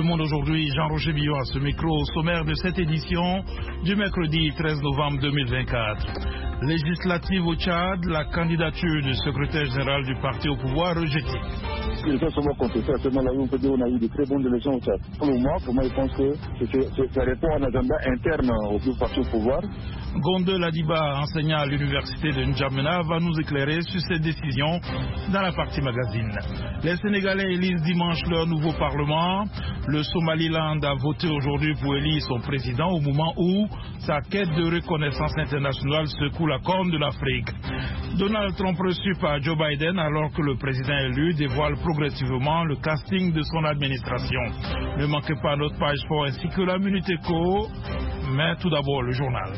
monde aujourd'hui, Jean-Roger Billon à ce micro au sommaire de cette édition du mercredi 13 novembre 2024. Législative au Tchad, la candidature du secrétaire général du parti au pouvoir rejetée. Les gens sont contestés à ce moment-là, on peut dire qu'on a eu de très bonnes élections au Tchad. Pour moi, je pense que ça répond à un agenda interne au parti au pouvoir. Gonde Ladiba, enseignant à l'université de N'Djamena, va nous éclairer sur cette décision dans la partie magazine. Les Sénégalais élisent dimanche leur nouveau parlement. Le Somaliland a voté aujourd'hui pour élire son président au moment où sa quête de reconnaissance internationale secoue la corne de l'Afrique. Donald Trump reçu par Joe Biden alors que le président élu dévoile progressivement le casting de son administration. Ne manquez pas notre page sport ainsi que la Minute Éco, mais tout d'abord le journal.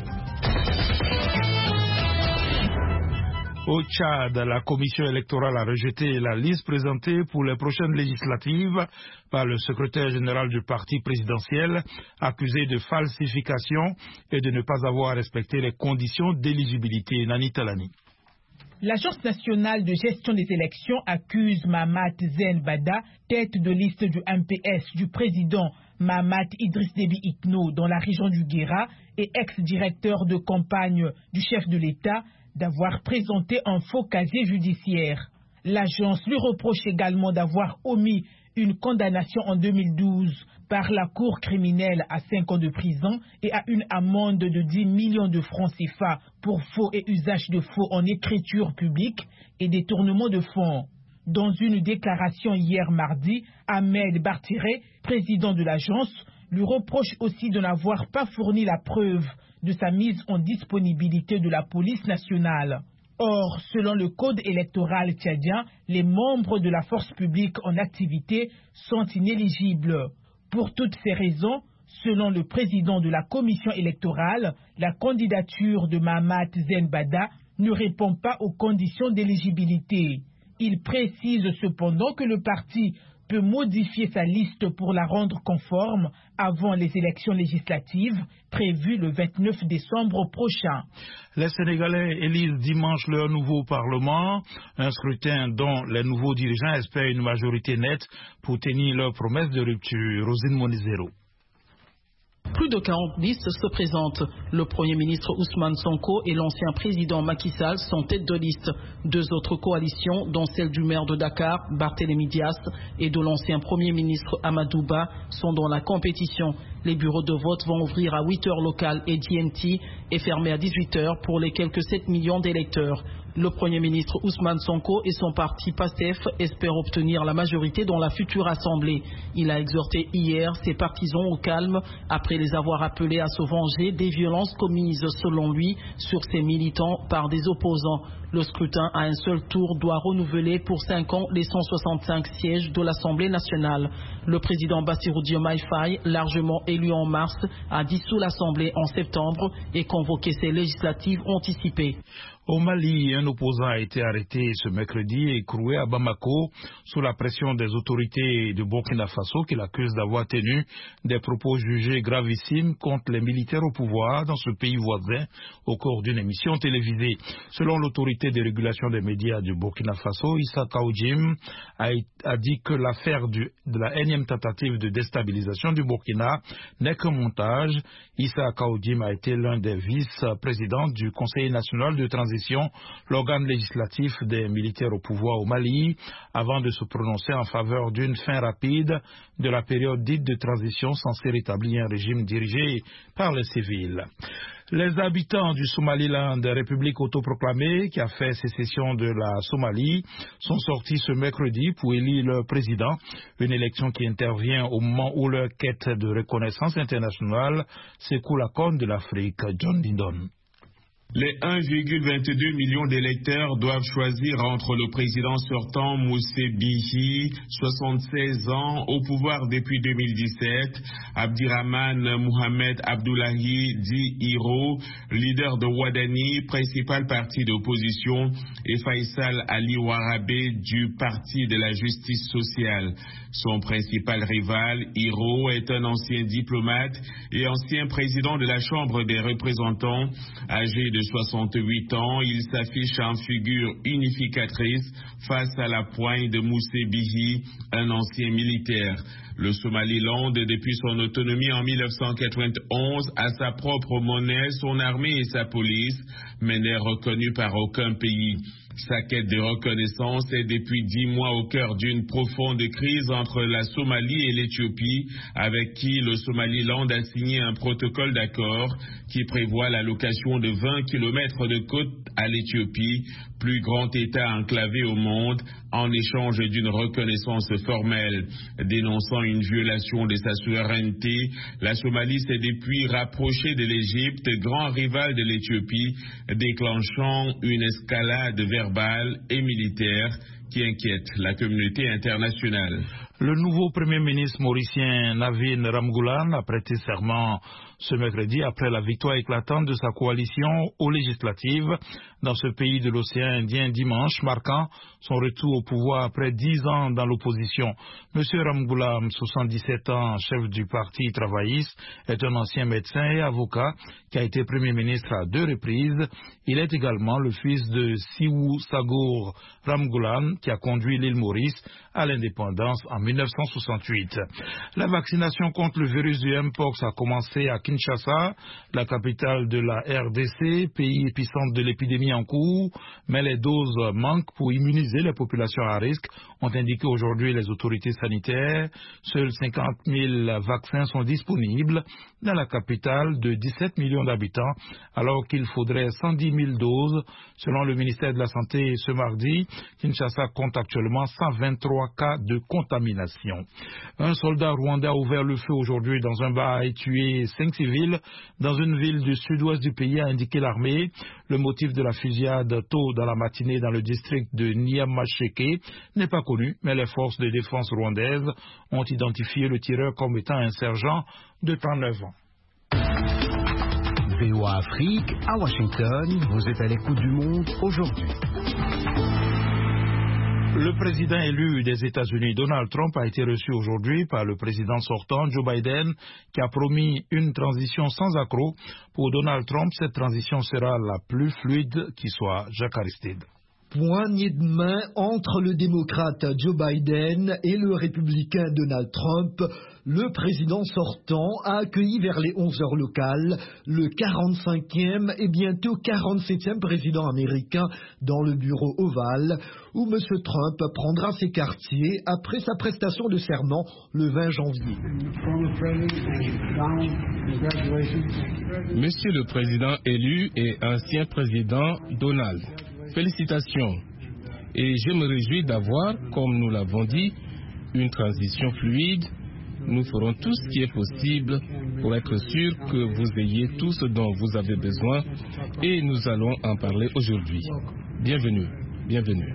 Au Tchad, la commission électorale a rejeté la liste présentée pour les prochaines législatives par le secrétaire général du parti présidentiel, accusé de falsification et de ne pas avoir respecté les conditions d'éligibilité. Nani Talani. L'Agence nationale de gestion des élections accuse Mahamat Zen Bada, tête de liste du MPS du président Mahamat Idriss Déby Itno dans la région du Guéra et ex-directeur de campagne du chef de l'État, d'avoir présenté un faux casier judiciaire. L'agence lui reproche également d'avoir omis une condamnation en 2012 par la Cour criminelle à 5 ans de prison et à une amende de 10 millions de francs CFA pour faux et usage de faux en écriture publique et détournement de fonds. Dans une déclaration hier mardi, Ahmed Bartiré, président de l'agence, lui reproche aussi de n'avoir pas fourni la preuve de sa mise en disponibilité de la police nationale. Or, selon le code électoral tchadien, les membres de la force publique en activité sont inéligibles. Pour toutes ces raisons, selon le président de la commission électorale, la candidature de Mahamat Zen Bada ne répond pas aux conditions d'éligibilité. Il précise cependant que le parti peut modifier sa liste pour la rendre conforme avant les élections législatives prévues le 29 décembre prochain. Les Sénégalais élisent dimanche leur nouveau Parlement, un scrutin dont les nouveaux dirigeants espèrent une majorité nette pour tenir leur promesse de rupture. Rosine Monizero. Plus de 40 listes se présentent. Le Premier ministre Ousmane Sonko et l'ancien président Macky Sall sont tête de liste. Deux autres coalitions, dont celle du maire de Dakar, Barthélémy Dias, et de l'ancien Premier ministre Amadou Ba, sont dans la compétition. Les bureaux de vote vont ouvrir à 8h locales et GMT et fermer à 18h pour les quelques 7 millions d'électeurs. Le Premier ministre Ousmane Sonko et son parti PASTEF espèrent obtenir la majorité dans la future assemblée. Il a exhorté hier ses partisans au calme après les avoir appelés à se venger des violences commises selon lui sur ses militants par des opposants. Le scrutin à un seul tour doit renouveler pour 5 ans les 165 sièges de l'Assemblée nationale. Le président Bassirou Diomaye Faye, largement élu en mars, a dissous l'Assemblée en septembre et convoqué ses législatives anticipées. Au Mali, un opposant a été arrêté ce mercredi et écroué à Bamako sous la pression des autorités de Burkina Faso qui l'accusent d'avoir tenu des propos jugés gravissimes contre les militaires au pouvoir dans ce pays voisin au cours d'une émission télévisée. Selon l'autorité de régulation des médias du Burkina Faso, Issa Kaoudim a dit que l'affaire de la énième tentative de déstabilisation du Burkina n'est qu'un montage. Issa Kaoudim a été l'un des vice-présidents du Conseil national de transition, l'organe législatif des militaires au pouvoir au Mali, avant de se prononcer en faveur d'une fin rapide de la période dite de transition censée rétablir un régime dirigé par les civils. Les habitants du Somaliland, république autoproclamée qui a fait sécession de la Somalie, sont sortis ce mercredi pour élire leur président, une élection qui intervient au moment où leur quête de reconnaissance internationale secoue la corne de l'Afrique. John Dindon. Les 1,22 millions d'électeurs doivent choisir entre le président sortant Moussé Bihi, 76 ans, au pouvoir depuis 2017, Abdirahman Mohamed Abdoulahi dit Hiro, leader de Wadani, principal parti d'opposition, et Faisal Ali Warabé du Parti de la Justice sociale. Son principal rival, Hiro, est un ancien diplomate et ancien président de la Chambre des représentants, âgé de 68 ans, il s'affiche en figure unificatrice face à la poigne de Moussé Bihi, un ancien militaire. Le Somaliland, depuis son autonomie en 1991, a sa propre monnaie, son armée et sa police, mais n'est reconnu par aucun pays. Sa quête de reconnaissance est depuis 10 mois au cœur d'une profonde crise entre la Somalie et l'Éthiopie, avec qui le Somaliland a signé un protocole d'accord qui prévoit l'allocation de 20 km de côte à l'Éthiopie, plus grand État enclavé au monde, en échange d'une reconnaissance formelle. Dénonçant une violation de sa souveraineté, la Somalie s'est depuis rapprochée de l'Égypte, grand rival de l'Éthiopie, déclenchant une escalade verbale et militaire qui inquiète la communauté internationale. Le nouveau Premier ministre mauricien Navin Ramgoolam a prêté serment ce mercredi après la victoire éclatante de sa coalition aux législatives dans ce pays de l'océan Indien dimanche, marquant son retour au pouvoir après 10 ans dans l'opposition. Monsieur Ramgoolam, 77 ans, chef du parti travailliste, est un ancien médecin et avocat qui a été Premier ministre à 2 reprises. Il est également le fils de Siwu Sagour Ramgoolam qui a conduit l'île Maurice à l'indépendance en 1968. La vaccination contre le virus du Mpox a commencé à Kinshasa, la capitale de la RDC, pays épicentre de l'épidémie en cours, mais les doses manquent pour immuniser les populations à risque, ont indiqué aujourd'hui les autorités sanitaires. Seuls 50 000 vaccins sont disponibles dans la capitale de 17 millions d'habitants, alors qu'il faudrait 110 000 doses. Selon le ministère de la Santé, ce mardi, Kinshasa compte actuellement 123 cas de contamination. Un soldat rwandais a ouvert le feu aujourd'hui dans un bar et tué 5 civils dans une ville du sud-ouest du pays, a indiqué l'armée. Le motif de la fusillade tôt dans la matinée dans le district de Nyamasheke n'est pas connu, mais les forces de défense rwandaises ont identifié le tireur comme étant un sergent de 39 ans. VOA Afrique, à Washington, vous êtes à l'écoute du monde aujourd'hui. Le président élu des États-Unis, Donald Trump, a été reçu aujourd'hui par le président sortant, Joe Biden, qui a promis une transition sans accroc. Pour Donald Trump, cette transition sera la plus fluide qui soit. Jacques Aristide. Poignée de main entre le démocrate Joe Biden et le républicain Donald Trump, le président sortant a accueilli vers les 11 heures locales le 45e et bientôt 47e président américain dans le bureau ovale où M. Trump prendra ses quartiers après sa prestation de serment le 20 janvier. Monsieur le président élu et ancien président Donald, félicitations. Et je me réjouis d'avoir, comme nous l'avons dit, une transition fluide. Nous ferons tout ce qui est possible pour être sûr que vous ayez tout ce dont vous avez besoin et nous allons en parler aujourd'hui. Bienvenue, bienvenue.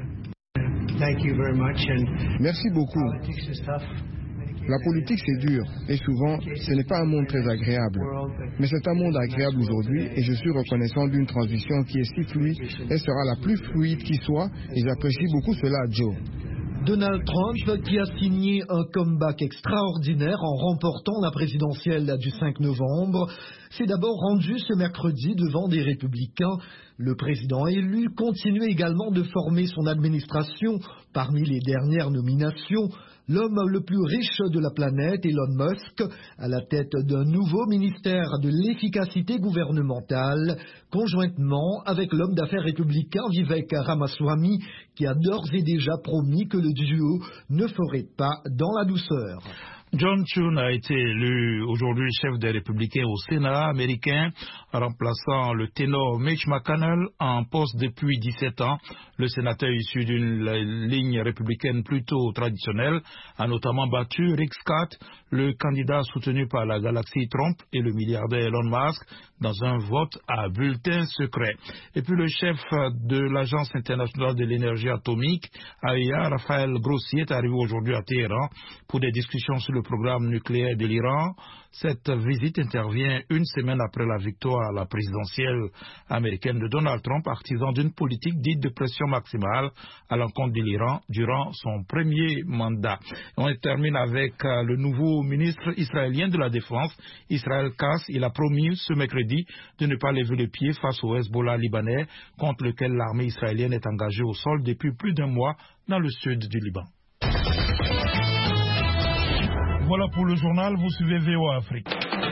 Merci beaucoup. La politique c'est dur et souvent ce n'est pas un monde très agréable. Mais c'est un monde agréable aujourd'hui et je suis reconnaissant d'une transition qui est si fluide et sera la plus fluide qui soit et j'apprécie beaucoup cela, Joe. Donald Trump, qui a signé un comeback extraordinaire en remportant la présidentielle du 5 novembre, s'est d'abord rendu ce mercredi devant des républicains. Le président élu continue également de former son administration. Parmi les dernières nominations, l'homme le plus riche de la planète, Elon Musk, à la tête d'un nouveau ministère de l'efficacité gouvernementale, conjointement avec l'homme d'affaires républicain Vivek Ramaswamy, qui a d'ores et déjà promis que le duo ne ferait pas dans la douceur. John Thune a été élu aujourd'hui chef des Républicains au Sénat américain, remplaçant le ténor Mitch McConnell en poste depuis 17 ans. Le sénateur issu d'une ligne républicaine plutôt traditionnelle a notamment battu Rick Scott, le candidat soutenu par la galaxie Trump et le milliardaire Elon Musk, dans un vote à bulletin secret. Et puis le chef de l'Agence internationale de l'énergie atomique, AIEA, Raphaël Grossi, est arrivé aujourd'hui à Téhéran pour des discussions sur le programme nucléaire de l'Iran. Cette visite intervient une semaine après la victoire à la présidentielle américaine de Donald Trump, partisan d'une politique dite de pression maximale à l'encontre de l'Iran durant son premier mandat. On termine avec le nouveau ministre israélien de la Défense, Israël Katz. Il a promis ce mercredi de ne pas lever le pied face au Hezbollah libanais, contre lequel l'armée israélienne est engagée au sol depuis plus d'un mois dans le sud du Liban. Voilà pour le journal, vous suivez VOA Afrique.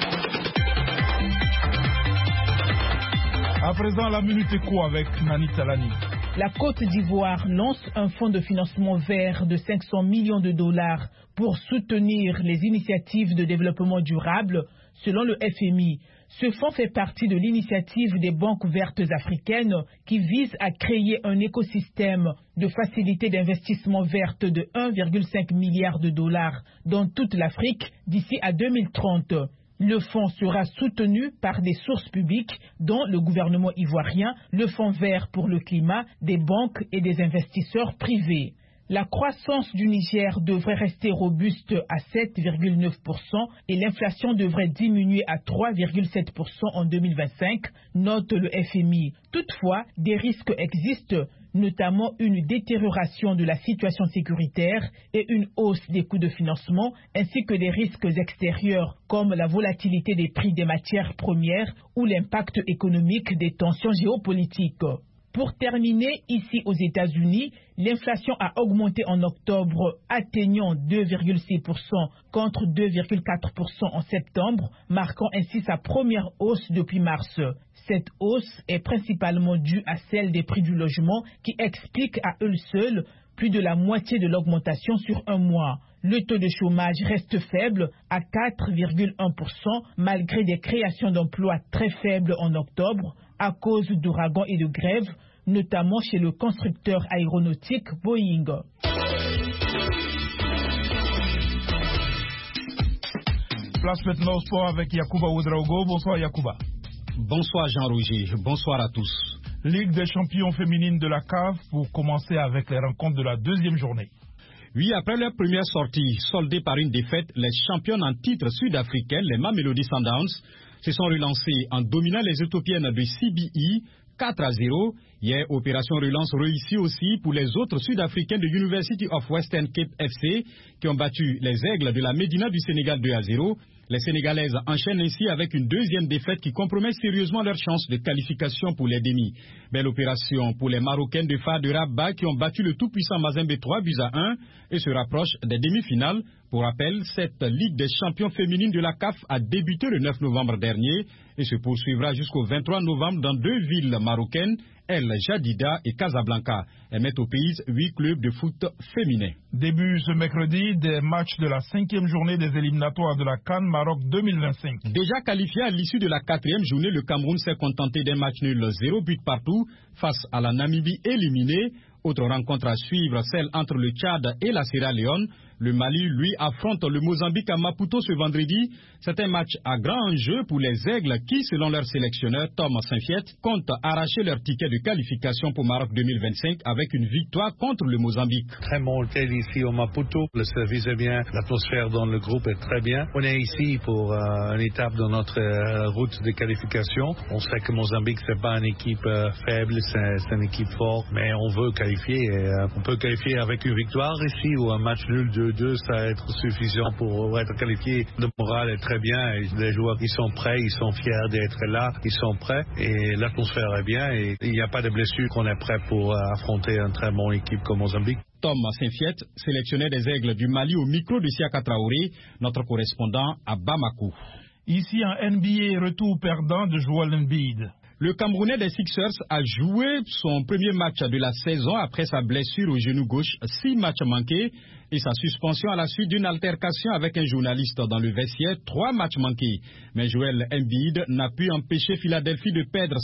À présent, la Minute Éco avec Nani Talani. La Côte d'Ivoire lance un fonds de financement vert de 500 millions de dollars pour soutenir les initiatives de développement durable, selon le FMI. Ce fonds fait partie de l'initiative des banques vertes africaines qui vise à créer un écosystème de facilité d'investissement verte de 1,5 milliard de dollars dans toute l'Afrique d'ici à 2030. Le fonds sera soutenu par des sources publiques dont le gouvernement ivoirien, le Fonds vert pour le climat, des banques et des investisseurs privés. La croissance du Niger devrait rester robuste à 7,9% et l'inflation devrait diminuer à 3,7% en 2025, note le FMI. Toutefois, des risques existent, notamment une détérioration de la situation sécuritaire et une hausse des coûts de financement, ainsi que des risques extérieurs comme la volatilité des prix des matières premières ou l'impact économique des tensions géopolitiques. Pour terminer, ici aux États-Unis, l'inflation a augmenté en octobre, atteignant 2,6% contre 2,4% en septembre, marquant ainsi sa première hausse depuis mars. Cette hausse est principalement due à celle des prix du logement qui explique à eux seuls plus de la moitié de l'augmentation sur un mois. Le taux de chômage reste faible à 4,1% malgré des créations d'emplois très faibles en octobre à cause d'ouragans et de grèves, notamment chez le constructeur aéronautique Boeing. Place maintenant au sport avec Yacouba Ouedraogo. Bonsoir Yacouba. Bonsoir Jean-Roger, bonsoir à tous. Ligue des champions féminines de la CAF pour commencer avec les rencontres de la deuxième journée. Oui, après leur première sortie, soldée par une défaite, les championnes en titre sud-africaines, les Mamelodi Sundowns, se sont relancées en dominant les Éthiopiennes de CBE 4-0. Hier, opération relance réussie aussi pour les autres Sud-Africains de University of Western Cape FC qui ont battu les Aigles de la Médina du Sénégal 2-0. Les Sénégalaises enchaînent ainsi avec une deuxième défaite qui compromet sérieusement leurs chances de qualification pour les demi. Belle opération pour les Marocaines de Phare de Rabat qui ont battu le tout-puissant Mazembe 3-1 et se rapprochent des demi-finales. Pour rappel, cette Ligue des champions féminines de la CAF a débuté le 9 novembre dernier et se poursuivra jusqu'au 23 novembre dans deux villes marocaines, El Jadida et Casablanca. Elles mettent au pays 8 clubs de foot féminins. Début ce mercredi des matchs de la 5e journée des éliminatoires de la CAN Maroc 2025. Déjà qualifié à l'issue de la 4e journée, le Cameroun s'est contenté d'un match nul 0 but partout face à la Namibie éliminée. Autre rencontre à suivre, celle entre le Tchad et la Sierra Leone. Le Mali, lui, affronte le Mozambique à Maputo ce vendredi. C'est un match à grand enjeu pour les Aigles qui, selon leur sélectionneur Thomas Saint-Fiet, comptent arracher leur ticket de qualification pour Maroc 2025 avec une victoire contre le Mozambique. Très bon hôtel ici au Maputo. Le service est bien, l'atmosphère dans le groupe est très bien. On est ici pour une étape dans notre route de qualification. On sait que Mozambique, c'est pas une équipe faible, c'est une équipe forte, mais on veut qualifier. Et, on peut qualifier avec une victoire ici ou un match nul 2-2, ça va être suffisant pour être qualifié. Le moral est très bien et les joueurs ils sont prêts, ils sont fiers d'être là, ils sont prêts et l'atmosphère est bien et il n'y a pas de blessure qu'on est prêt pour affronter une très bonne équipe comme Mozambique. Tom Saint-Fiet, sélectionnaire des Aigles du Mali au micro de Siaka Traoré, notre correspondant à Bamako. Ici en NBA, retour perdant de Joel Embiid. Le Camerounais des Sixers a joué son premier match de la saison après sa blessure au genou gauche, 6 matchs manqués, et sa suspension à la suite d'une altercation avec un journaliste dans le vestiaire, 3 matchs manqués. Mais Joel Embiid n'a pu empêcher Philadelphie de perdre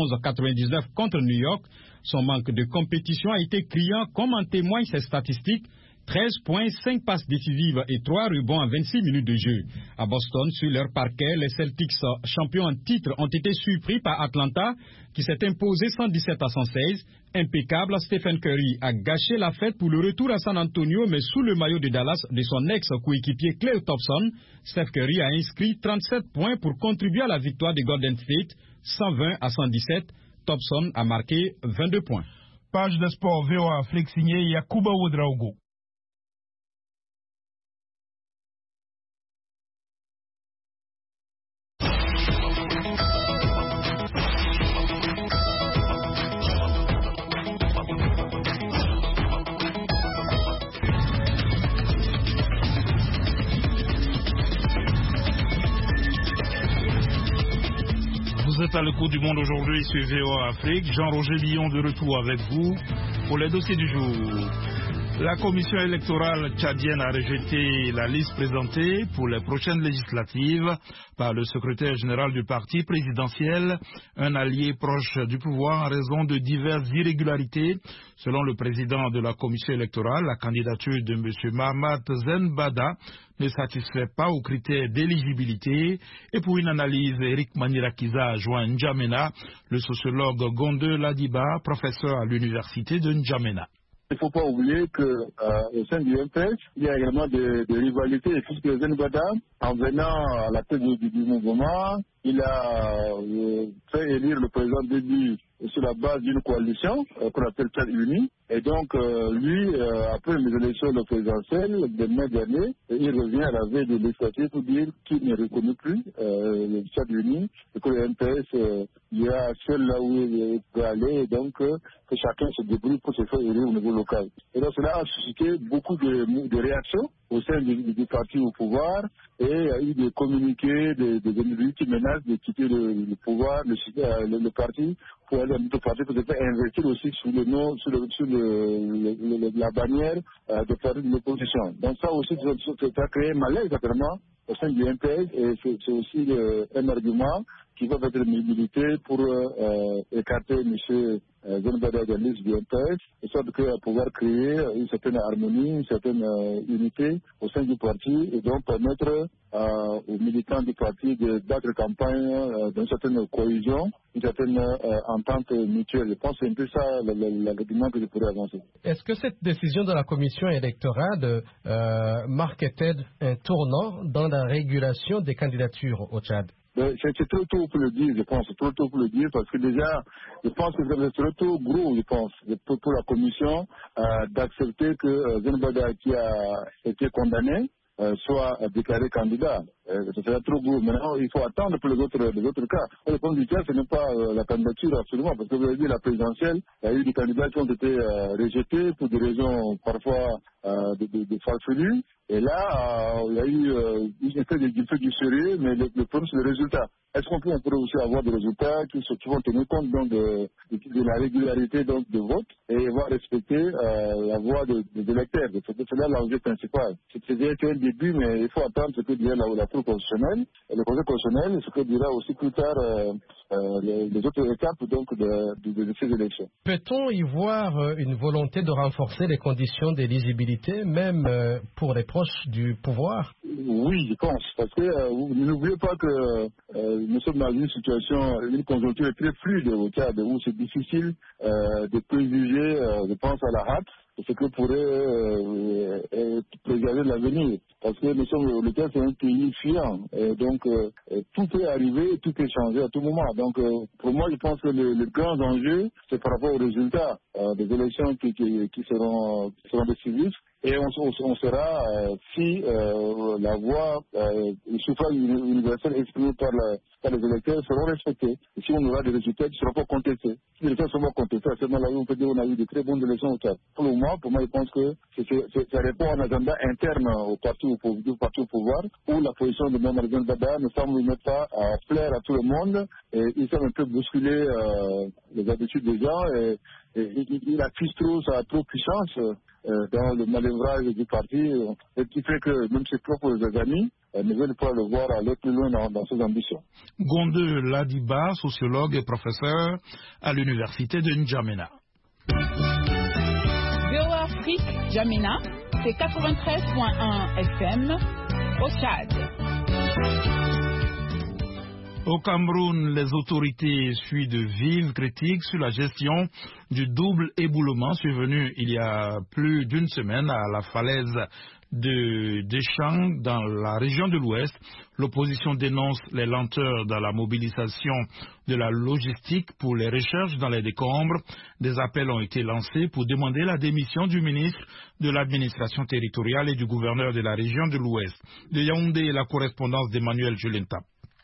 111-99 contre New York. Son manque de compétition a été criant, comme en témoignent ses statistiques. 13 points, 5 passes décisives et 3 rebonds en 26 minutes de jeu. À Boston, sur leur parquet, les Celtics, champions en titre, ont été surpris par Atlanta, qui s'est imposé 117-116. impeccable, Stephen Curry a gâché la fête pour le retour à San Antonio, mais sous le maillot de Dallas de son ex-coéquipier Klay Thompson. Steph Curry a inscrit 37 points pour contribuer à la victoire de Golden State, 120-117. Thompson a marqué 22 points. Page de sport VOA Afrique signée Yakuba Ouedraogo. Vous êtes à l'écoute du monde aujourd'hui sur VOA Afrique. Jean-Roger Lyon de retour avec vous pour les dossiers du jour. La commission électorale tchadienne a rejeté la liste présentée pour les prochaines législatives par le secrétaire général du parti présidentiel, un allié proche du pouvoir en raison de diverses irrégularités. Selon le président de la commission électorale, la candidature de M. Mahamat Zen Bada ne satisfait pas aux critères d'éligibilité. Et pour une analyse, Eric Manirakiza a joint N'Djamena, le sociologue Gonde Ladiba, professeur à l'université de N'Djamena. Il ne faut pas oublier qu'au sein du MPS, il y a également des rivalités. Puisque Zen Bada, en venant à la tête du mouvement, il a fait élire le président Déby sur la base d'une coalition qu'on appelle Tchad Uni. Et donc, lui, après les élections présidentielles de mai dernier, il revient à la veille de législative pour dire qu'il ne reconnaît plus le Tchad Uni et que le MPS, il y a seul là où il peut aller, et donc que chacun se débrouille pour se faire élire au niveau local. Et donc, cela a suscité beaucoup de réactions au sein du parti au pouvoir, et il y a eu des communiqués des individus qui menacent de quitter le pouvoir, le parti, pour aller à un autre parti, pour se faire investir aussi sous le nom, sous la bannière de parti de l'opposition. Donc ça aussi, ça a créé un malaise certainement au sein du MPS, et c'est aussi un argument qui va être milité pour écarter M. Zen Bada de la liste du MPS, de sorte qu'à pouvoir créer une certaine harmonie, une certaine unité au sein du parti, et donc permettre aux militants du parti de battre campagne d'une certaine cohésion, une certaine entente mutuelle. Je pense que c'est un peu ça l'argument que je pourrais avancer. Est-ce que cette décision de la commission électorale marque-t-elle un tournant dans la régulation des candidatures au Tchad? C'est trop tôt pour le dire, je pense. C'est trop tôt pour le dire parce que déjà, je pense que c'est trop tôt gros, je pense, pour la commission d'accepter que Zen Bada, qui a été condamné, soit déclaré candidat. Ce serait trop gros. Maintenant, il faut attendre pour les autres cas. Le point du cas, ce n'est pas la candidature absolument, parce que vous avez dit la présidentielle, il y a eu des candidats qui ont été rejetés pour des raisons parfois de farfelues. Et là, il y a eu une espèce du sérieux, mais le problème c'est le résultat. Est-ce qu'on pourrait aussi avoir des résultats qui vont tenir compte donc, de la régularité donc, de vote et vont respecter la voix des électeurs? C'est là l'enjeu principal. C'est déjà un début, mais il faut attendre ce que dira la Cour constitutionnelle. Et le Conseil constitutionnel, ce que dira aussi plus tard les autres étapes donc, de ces élections. Peut-on y voir une volonté de renforcer les conditions d'éligibilité, même pour les proches du pouvoir? Oui, je pense. Parce que n'oubliez pas que nous sommes dans une situation, une conjoncture très fluide au Tchad, où c'est difficile de préjuger, je pense à la hâte, ce que pourrait préserver l'avenir. Parce que le Tchad, c'est un pays fiant. Et donc, tout peut arriver, tout peut changer à tout moment. Donc, pour moi, je pense que le grand enjeu, c'est par rapport aux résultats des élections qui seront décisifs. Et on saura si la voix, le suffrage universel exprimé par les électeurs seront respectés. Et si on aura des résultats qui ne seront pas contestés. Si les résultats seront pas contestés, à ce moment-là, on peut dire qu'on a eu de très bonnes élections au Tchad. Pour moi, je pense que ça répond à un agenda interne au parti au pouvoir, où la position de Mme Zen Bada ne semble pas plaire à tout le monde, et il semble un peu bousculer les habitudes des gens, et il accuse trop sa trop puissance dans le manœuvrage du parti, et qui fait que même ses propres amis ne veulent pas le voir aller plus loin dans ses ambitions. Gonde Ladiba, sociologue et professeur à l'université de N'Djamena. VOA Afrique, N'Djamena, c'est 93.1 FM au Tchad. Au Cameroun, les autorités essuient de vives critiques sur la gestion du double éboulement survenu il y a plus d'une semaine à la falaise de Deschang dans la région de l'Ouest. L'opposition dénonce les lenteurs dans la mobilisation de la logistique pour les recherches dans les décombres. Des appels ont été lancés pour demander la démission du ministre de l'administration territoriale et du gouverneur de la région de l'Ouest. De Yaoundé, la correspondance d'Emmanuel Julenta.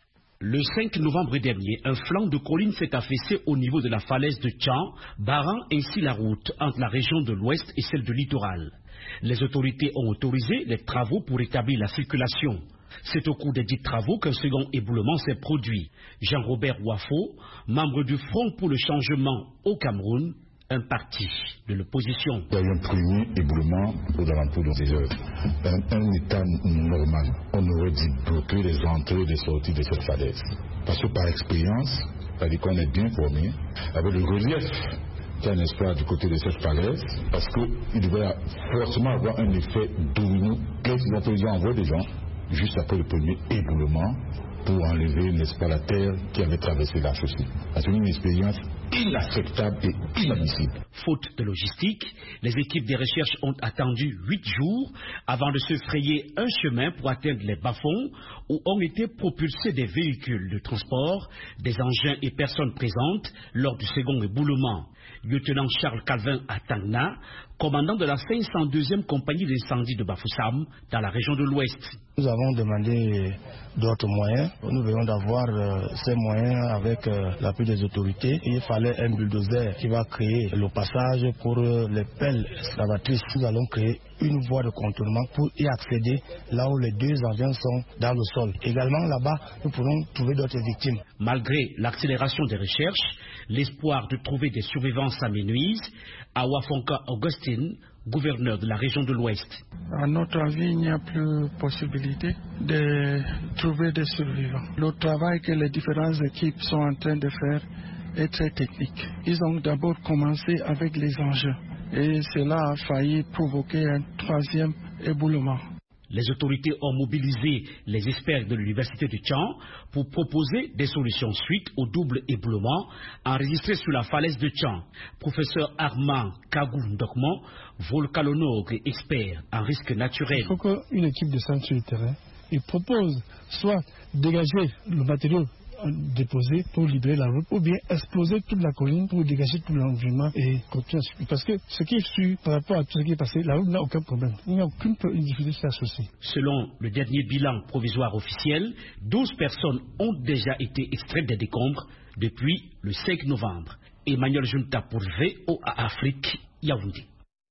Le 5 novembre dernier, un flanc de colline s'est affaissé au niveau de la falaise de Tchan, barrant ainsi la route entre la région de l'Ouest et celle du littoral. Les autorités ont autorisé les travaux pour établir la circulation. C'est au cours des dits travaux qu'un second éboulement s'est produit. Jean-Robert Wafo, membre du Front pour le changement au Cameroun, un parti de l'opposition. Il y a eu un premier éboulement aux alentours de 6 heures. Un état normal, on aurait dû bloquer les entrées et les sorties de cette falaise. Parce que par expérience, c'est-à-dire qu'on est bien formé, avec le relief qu'il y a, n'est-ce pas, du côté de cette falaise, parce qu'il devait forcément avoir un effet domino. Ils ont autorisé à envoyer des gens juste après le premier éboulement pour enlever, n'est-ce pas, la terre qui avait traversé la chaussée. C'est une expérience inacceptable et inadmissible. Faute de logistique, les équipes de recherche ont attendu 8 jours avant de se frayer un chemin pour atteindre les bas-fonds où ont été propulsés des véhicules de transport, des engins et personnes présentes lors du second éboulement. Lieutenant Charles Calvin Atangna, commandant de la 502e compagnie d'incendie de Bafoussam dans la région de l'Ouest. Nous avons demandé d'autres moyens. Nous venons d'avoir ces moyens avec l'appui des autorités. Il fallait un bulldozer qui va créer le passage pour les pelles excavatrices. Nous allons créer une voie de contournement pour y accéder là où les deux engins sont dans le sol. Également là-bas, nous pourrons trouver d'autres victimes. Malgré l'accélération des recherches, l'espoir de trouver des survivants s'amenuise. Awafonka Augustine, gouverneur de la région de l'Ouest. À notre avis, il n'y a plus possibilité de trouver des survivants. Le travail que les différentes équipes sont en train de faire est très technique. Ils ont d'abord commencé avec les engins et cela a failli provoquer un troisième éboulement. Les autorités ont mobilisé les experts de l'université de Tchan pour proposer des solutions suite au double éboulement enregistré sur la falaise de Tchan. Professeur Armand Kagou Ndokman, volcanologue et expert en risque naturel. Il faut qu'une équipe de sciences sur le terrain propose soit dégager le matériau déposer pour libérer la route, ou bien exploser toute la colline pour dégager tout l'environnement et continuer. Parce que ce qui est sûr par rapport à tout ce qui est passé, la route n'a aucun problème. Il n'y a aucune difficulté associée. Selon le dernier bilan provisoire officiel, 12 personnes ont déjà été extraites des décombres depuis le 5 novembre. Emmanuel Junta pour VOA Afrique, Yaoundé.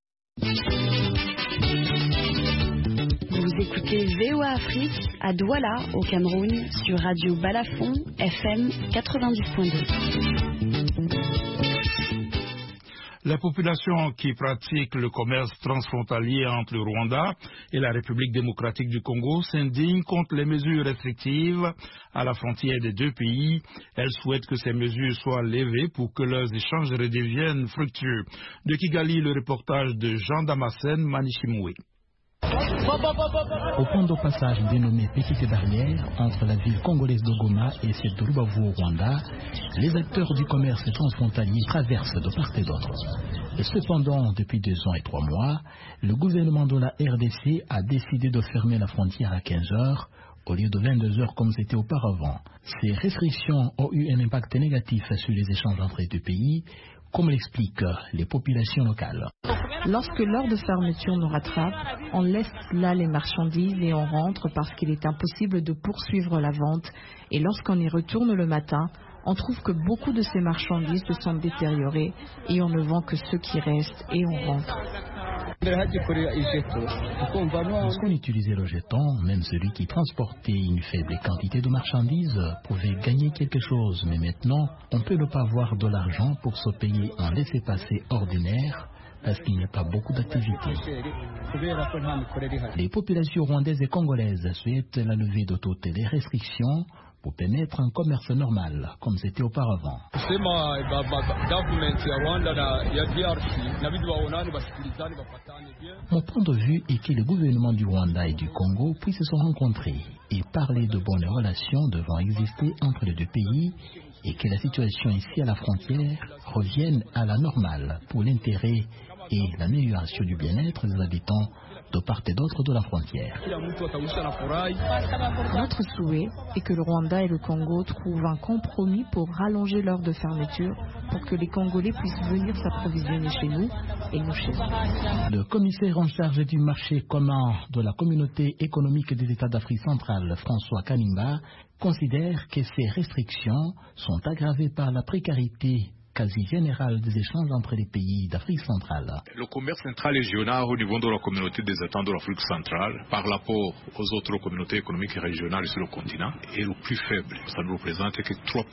Vous écoutez VOA Afrique à Douala, au Cameroun, sur Radio Balafon, FM 90.2. La population qui pratique le commerce transfrontalier entre le Rwanda et la République démocratique du Congo s'indigne contre les mesures restrictives à la frontière des deux pays. Elle souhaite que ces mesures soient levées pour que leurs échanges redeviennent fructueux. De Kigali, le reportage de Jean Damascène Manichimoué. Au point de passage dénommé Petite Barrière, entre la ville congolaise de Goma et celle de Rubavu au Rwanda, les acteurs du commerce transfrontalier traversent de part et d'autre. Cependant, depuis 2 ans et 3 mois, le gouvernement de la RDC a décidé de fermer la frontière à 15 heures au lieu de 22 heures comme c'était auparavant. Ces restrictions ont eu un impact négatif sur les échanges entre les deux pays, comme l'expliquent les populations locales. Lorsque l'heure de fermeture nous rattrape, on laisse là les marchandises et on rentre parce qu'il est impossible de poursuivre la vente. Et lorsqu'on y retourne le matin, on trouve que beaucoup de ces marchandises se sont détériorées et on ne vend que ceux qui restent et on rentre. Lorsqu'on utilisait le jeton, même celui qui transportait une faible quantité de marchandises pouvait gagner quelque chose. Mais maintenant, on ne peut pas avoir de l'argent pour se payer un laissez-passer ordinaire parce qu'il n'y a pas beaucoup d'activités. Les populations rwandaises et congolaises souhaitent la levée de toutes les restrictions pour permettre un commerce normal, comme c'était auparavant. Mon point de vue est que le gouvernement du Rwanda et du Congo puissent se rencontrer et parler de bonnes relations devant exister entre les deux pays et que la situation ici à la frontière revienne à la normale pour l'intérêt et l'amélioration du bien-être des habitants de part et d'autre de la frontière. Notre souhait est que le Rwanda et le Congo trouvent un compromis pour rallonger l'heure de fermeture pour que les Congolais puissent venir s'approvisionner chez nous et nous chez eux. Le commissaire en charge du marché commun de la communauté économique des États d'Afrique centrale, François Kanimba, considère que ces restrictions sont aggravées par la précarité quasi générale des échanges entre les pays d'Afrique centrale. Le commerce intra-régional au niveau de la communauté des États de l'Afrique centrale par rapport aux autres communautés économiques régionales sur le continent est le plus faible. Ça ne représente que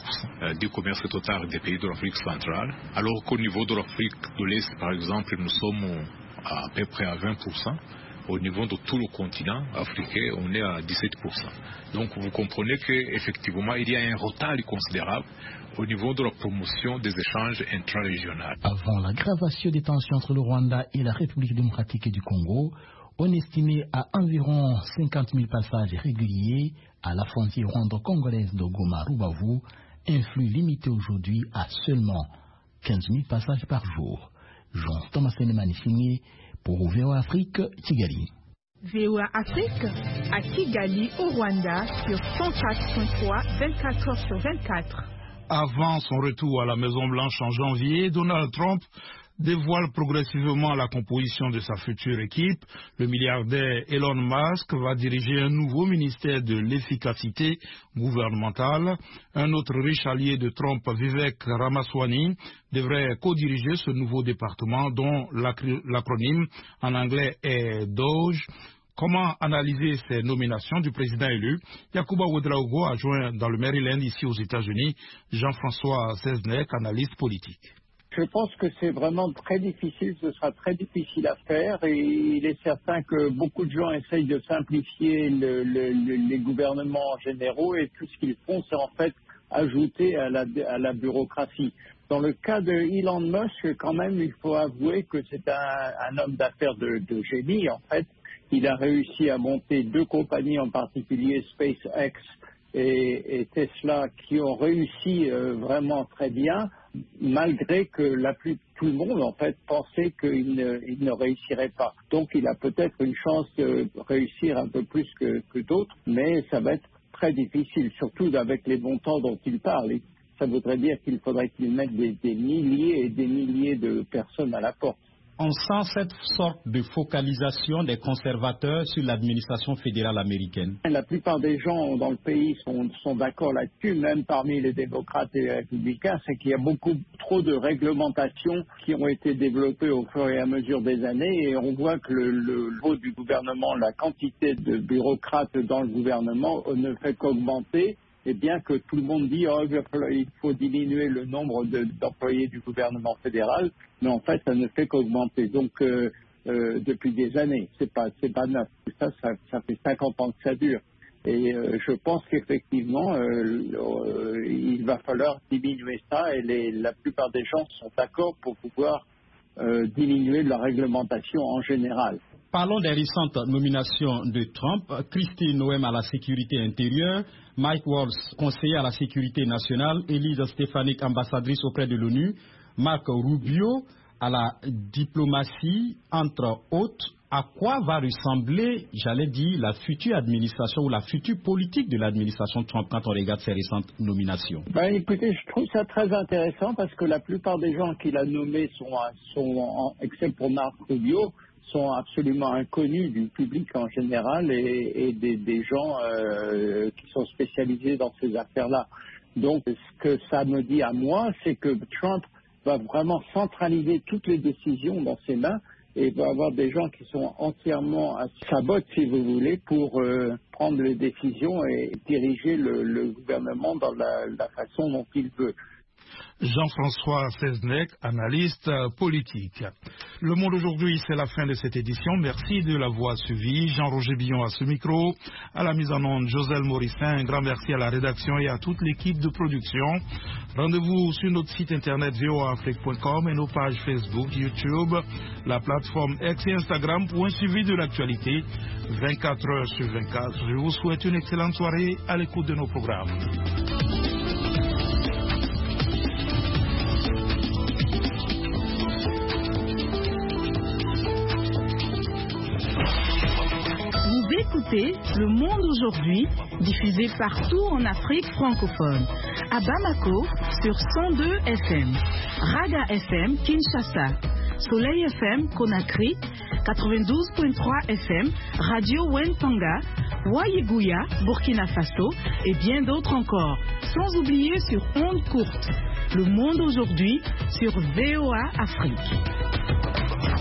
3% du commerce total des pays de l'Afrique centrale, alors qu'au niveau de l'Afrique de l'Est, par exemple, nous sommes à peu près à 20%. Au niveau de tout le continent africain, on est à 17%. Donc vous comprenez qu'effectivement, il y a un retard considérable au niveau de la promotion des échanges intra-régionaux. Avant l'aggravation des tensions entre le Rwanda et la République démocratique du Congo, on estimait à environ 50 000 passages réguliers à la frontière rwando-congolaise de Goma-Rubavu, un flux limité aujourd'hui à seulement 15 000 passages par jour. Jean-Thomas Senemani pour VOA Afrique, Kigali. VOA Afrique à Kigali, au Rwanda, sur 104.3, 24 heures sur 24. Avant son retour à la Maison-Blanche en janvier, Donald Trump dévoile progressivement la composition de sa future équipe. Le milliardaire Elon Musk va diriger un nouveau ministère de l'efficacité gouvernementale. Un autre riche allié de Trump, Vivek Ramaswamy, devrait co-diriger ce nouveau département dont l'acronyme en anglais est DOGE. Comment analyser ces nominations du président élu? Yacouba Ouedraogo a joint dans le Maryland, ici aux États-Unis, Jean-François Zeznek, analyste politique. Je pense que c'est vraiment très difficile, ce sera très difficile à faire et il est certain que beaucoup de gens essayent de simplifier les gouvernements généraux et tout ce qu'ils font, c'est en fait ajouter à la bureaucratie. Dans le cas de Elon Musk, quand même, il faut avouer que c'est un homme d'affaires de génie, en fait. Il a réussi à monter deux compagnies, en particulier SpaceX et Tesla, qui ont réussi vraiment très bien, malgré que tout le monde, en fait, pensait qu'il ne réussirait pas. Donc, il a peut-être une chance de réussir un peu plus que d'autres, mais ça va être très difficile, surtout avec les montants dont il parle. Et ça voudrait dire qu'il faudrait qu'il mette des milliers et des milliers de personnes à la porte. On sent cette sorte de focalisation des conservateurs sur l'administration fédérale américaine. La plupart des gens dans le pays sont d'accord là-dessus, même parmi les démocrates et les républicains, c'est qu'il y a beaucoup trop de réglementations qui ont été développées au fur et à mesure des années et on voit que le niveau du gouvernement, la quantité de bureaucrates dans le gouvernement ne fait qu'augmenter. Et bien que tout le monde dit il faut diminuer le nombre d'employés du gouvernement fédéral, mais en fait, ça ne fait qu'augmenter. Donc, depuis des années, c'est pas neuf. Ça fait 50 ans que ça dure. Et je pense qu'effectivement, il va falloir diminuer ça et la plupart des gens sont d'accord pour pouvoir diminuer la réglementation en général. Parlons des récentes nominations de Trump. Christine Noem à la sécurité intérieure, Mike Waltz, conseiller à la sécurité nationale, Elise Stefanik, ambassadrice auprès de l'ONU, Marco Rubio à la diplomatie, entre autres. À quoi va ressembler, j'allais dire, la future administration ou la future politique de l'administration Trump quand on regarde ces récentes nominations? Écoutez, je trouve ça très intéressant parce que la plupart des gens qu'il a nommés except pour Marco Rubio, sont absolument inconnus du public en général et des gens qui sont spécialisés dans ces affaires-là. Donc, ce que ça me dit à moi, c'est que Trump va vraiment centraliser toutes les décisions dans ses mains et va avoir des gens qui sont entièrement à sa botte, si vous voulez, pour prendre les décisions et diriger le gouvernement dans la façon dont il veut. Jean-François Seznec, analyste politique. Le Monde aujourd'hui, c'est la fin de cette édition. Merci de l'avoir suivi. Jean-Roger Billon à ce micro, à la mise en onde Joselle Morissin. Un grand merci à la rédaction et à toute l'équipe de production. Rendez-vous sur notre site internet voaafrique.com et nos pages Facebook, YouTube, la plateforme X et Instagram pour un suivi de l'actualité 24 heures sur 24. Je vous souhaite une excellente soirée à l'écoute de nos programmes. Écoutez Le Monde aujourd'hui, diffusé partout en Afrique francophone. À Bamako, sur 102 FM. Raga FM, Kinshasa. Soleil FM, Conakry. 92.3 FM. Radio Wentanga. Wayeguya, Burkina Faso. Et bien d'autres encore. Sans oublier sur ondes courtes. Le Monde aujourd'hui, sur VOA Afrique.